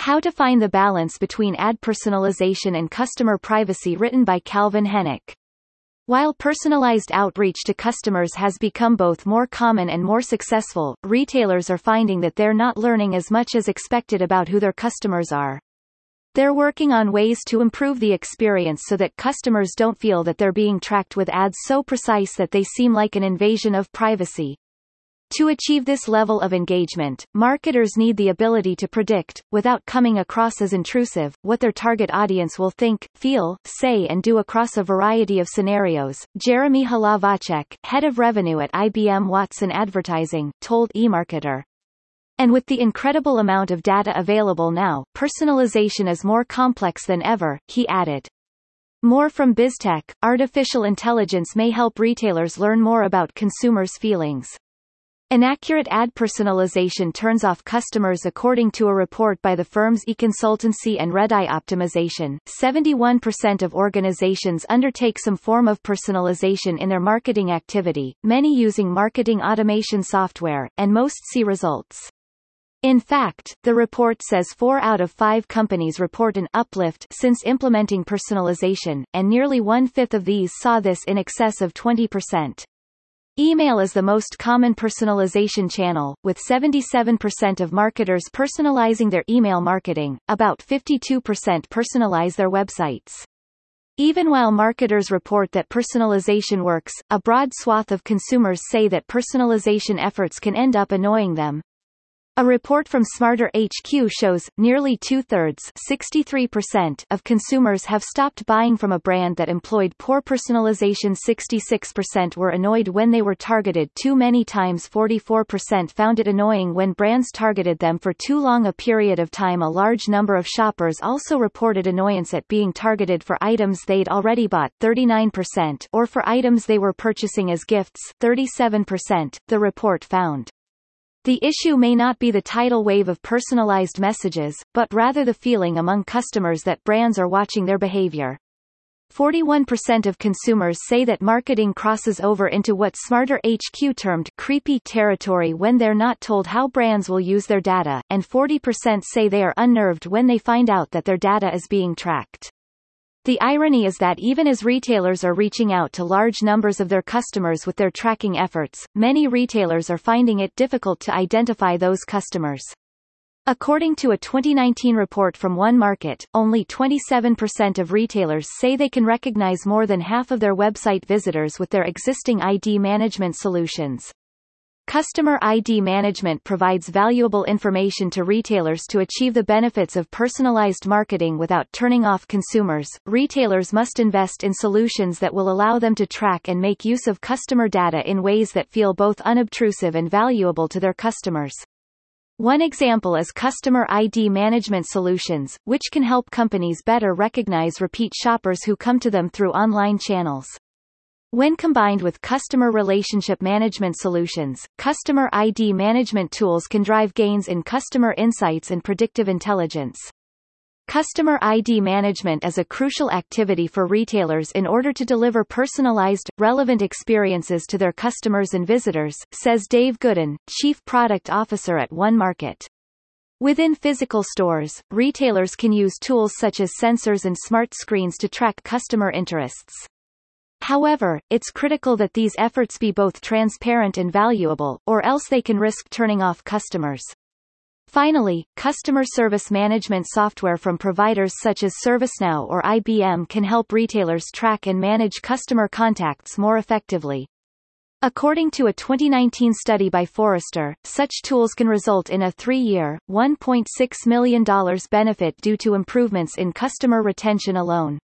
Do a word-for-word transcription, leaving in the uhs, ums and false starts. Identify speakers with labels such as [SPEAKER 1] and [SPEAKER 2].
[SPEAKER 1] How to Find the Balance Between Ad Personalization and Customer Privacy, written by Calvin Hennick. While personalized outreach to customers has become both more common and more successful, retailers are finding that they're not learning as much as expected about who their customers are. They're working on ways to improve the experience so that customers don't feel that they're being tracked with ads so precise that they seem like an invasion of privacy. To achieve this level of engagement, marketers need the ability to predict, without coming across as intrusive, what their target audience will think, feel, say and do across a variety of scenarios. Jeremy Hlavacek, head of revenue at I B M Watson Advertising, told eMarketer. And with the incredible amount of data available now, personalization is more complex than ever, he added. More from BizTech, artificial intelligence may help retailers learn more about consumers' feelings. Inaccurate ad personalization turns off customers. According to a report by the firms eConsultancy and Redeye Optimization, seventy-one percent of organizations undertake some form of personalization in their marketing activity, many using marketing automation software, and most see results. In fact, the report says four out of five companies report an uplift since implementing personalization, and nearly one-fifth of these saw this in excess of twenty percent. Email is the most common personalization channel, with seventy-seven percent of marketers personalizing their email marketing. About fifty-two percent personalize their websites. Even while marketers report that personalization works, a broad swath of consumers say that personalization efforts can end up annoying them. A report from Smarter H Q shows, nearly two-thirds sixty-three percent of consumers have stopped buying from a brand that employed poor personalization. sixty-six percent were annoyed when they were targeted too many times. forty-four percent found it annoying when brands targeted them for too long a period of time. A large number of shoppers also reported annoyance at being targeted for items they'd already bought, thirty-nine percent, or for items they were purchasing as gifts, thirty-seven percent, the report found. The issue may not be the tidal wave of personalized messages, but rather the feeling among customers that brands are watching their behavior. forty-one percent of consumers say that marketing crosses over into what Smarter H Q termed creepy territory when they're not told how brands will use their data, and forty percent say they are unnerved when they find out that their data is being tracked. The irony is that even as retailers are reaching out to large numbers of their customers with their tracking efforts, many retailers are finding it difficult to identify those customers. According to a twenty nineteen report from OneMarket, only twenty-seven percent of retailers say they can recognize more than half of their website visitors with their existing I D management solutions. Customer I D management provides valuable information to retailers to achieve the benefits of personalized marketing without turning off consumers. Retailers must invest in solutions that will allow them to track and make use of customer data in ways that feel both unobtrusive and valuable to their customers. One example is customer I D management solutions, which can help companies better recognize repeat shoppers who come to them through online channels. When combined with customer relationship management solutions, customer I D management tools can drive gains in customer insights and predictive intelligence. Customer I D management is a crucial activity for retailers in order to deliver personalized, relevant experiences to their customers and visitors, says Dave Gooden, Chief Product Officer at OneMarket. Within physical stores, retailers can use tools such as sensors and smart screens to track customer interests. However, it's critical that these efforts be both transparent and valuable, or else they can risk turning off customers. Finally, customer service management software from providers such as ServiceNow or I B M can help retailers track and manage customer contacts more effectively. According to a twenty nineteen study by Forrester, such tools can result in a three-year, one point six million dollars benefit due to improvements in customer retention alone.